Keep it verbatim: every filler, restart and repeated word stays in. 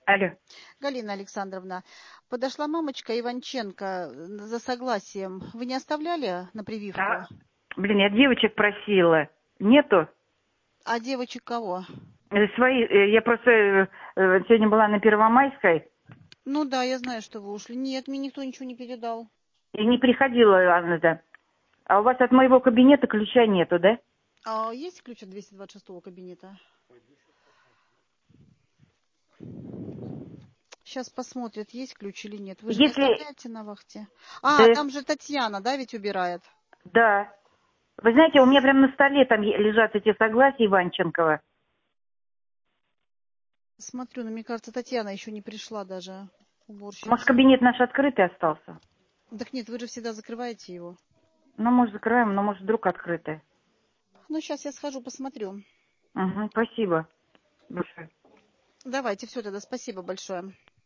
Алло. Галина Александровна, подошла мамочка Иванченко за согласием. Вы не оставляли на прививку? А, блин, я девочек просила. Нету? А девочек кого? Э, Свои, э, я просто э, э, сегодня была на Первомайской Ну да, я знаю, что вы ушли. Нет, мне никто ничего не передал. и не приходила Анна, да. А у вас от моего кабинета ключа нету, да? А есть ключ от двести двадцать шестого кабинета? Сейчас посмотрят, есть ключ или нет. Вы же не Если, оставляете на вахте? А, э, там же Татьяна, да, ведь убирает? да. Вы знаете, у меня прям на столе там е- лежат эти согласия Иванченкова. Смотрю, но мне кажется, Татьяна еще не пришла даже, Может, уборщица. кабинет наш открытый остался? Так нет, вы же всегда закрываете его. Ну, может, закрываем, но, может, вдруг открытый. Ну, сейчас я схожу, посмотрю. Угу, спасибо большое. Давайте, все тогда, спасибо большое.